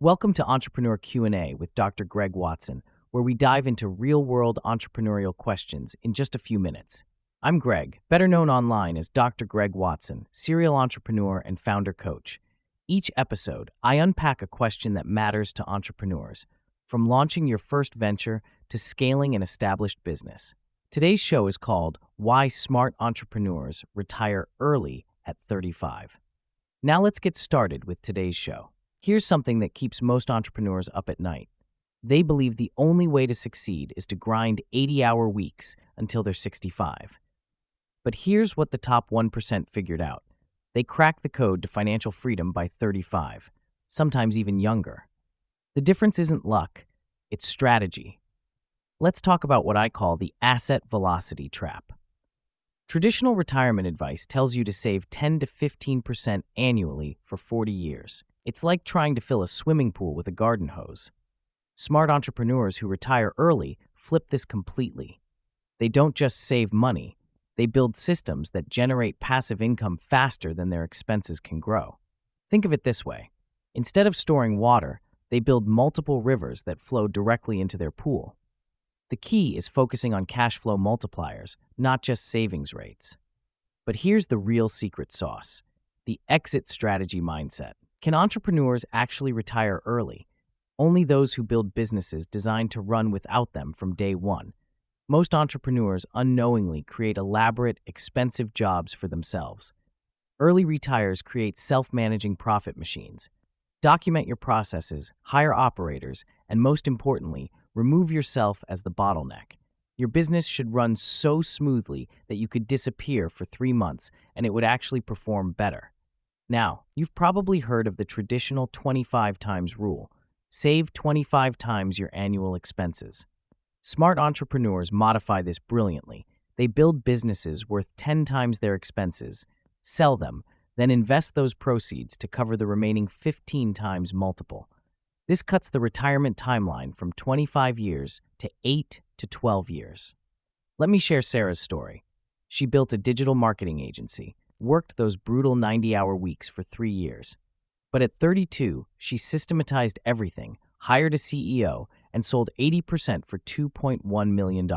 Welcome to Entrepreneur Q&A with Dr. Greg Watson, where we dive into real-world entrepreneurial questions in just a few minutes. I'm Greg, better known online as Dr. Greg Watson, serial entrepreneur and founder coach. Each episode, I unpack a question that matters to entrepreneurs, from launching your first venture to scaling an established business. Today's show is called Why Smart Entrepreneurs Retire Early at 35. Now let's get started with today's show. Here's something that keeps most entrepreneurs up at night. They believe the only way to succeed is to grind 80-hour weeks until they're 65. But here's what the top 1% figured out. They crack the code to financial freedom by 35, sometimes even younger. The difference isn't luck, it's strategy. Let's talk about what I call the asset velocity trap. Traditional retirement advice tells you to save 10 to 15% annually for 40 years. It's like trying to fill a swimming pool with a garden hose. Smart entrepreneurs who retire early flip this completely. They don't just save money, they build systems that generate passive income faster than their expenses can grow. Think of it this way. Instead of storing water, they build multiple rivers that flow directly into their pool. The key is focusing on cash flow multipliers, not just savings rates. But here's the real secret sauce: the exit strategy mindset. Can entrepreneurs actually retire early? Only those who build businesses designed to run without them from day one. Most entrepreneurs unknowingly create elaborate, expensive jobs for themselves. Early retires create self-managing profit machines. Document your processes, hire operators, and most importantly, remove yourself as the bottleneck. Your business should run so smoothly that you could disappear for 3 months and it would actually perform better. Now, you've probably heard of the traditional 25 times rule. Save 25 times your annual expenses. Smart entrepreneurs modify this brilliantly. They build businesses worth 10 times their expenses, sell them, then invest those proceeds to cover the remaining 15 times multiple. This cuts the retirement timeline from 25 years to 8 to 12 years. Let me share Sarah's story. She built a digital marketing agency, worked those brutal 90-hour weeks for 3 years. But at 32, she systematized everything, hired a CEO, and sold 80% for $2.1 million.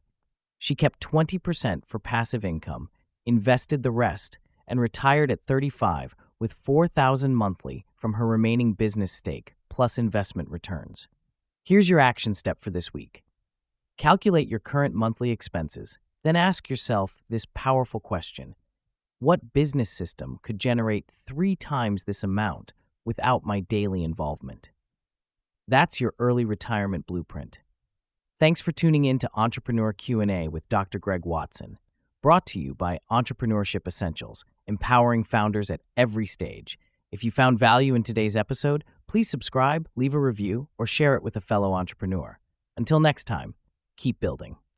She kept 20% for passive income, invested the rest, and retired at 35 with $4,000 monthly from her remaining business stake, plus investment returns. Here's your action step for this week. Calculate your current monthly expenses, then ask yourself this powerful question: what business system could generate 3 times this amount without my daily involvement? That's your early retirement blueprint. Thanks for tuning in to Entrepreneur Q&A with Dr. Greg Watson, brought to you by Entrepreneurship Essentials, empowering founders at every stage. If you found value in today's episode, please subscribe, leave a review, or share it with a fellow entrepreneur. Until next time, keep building.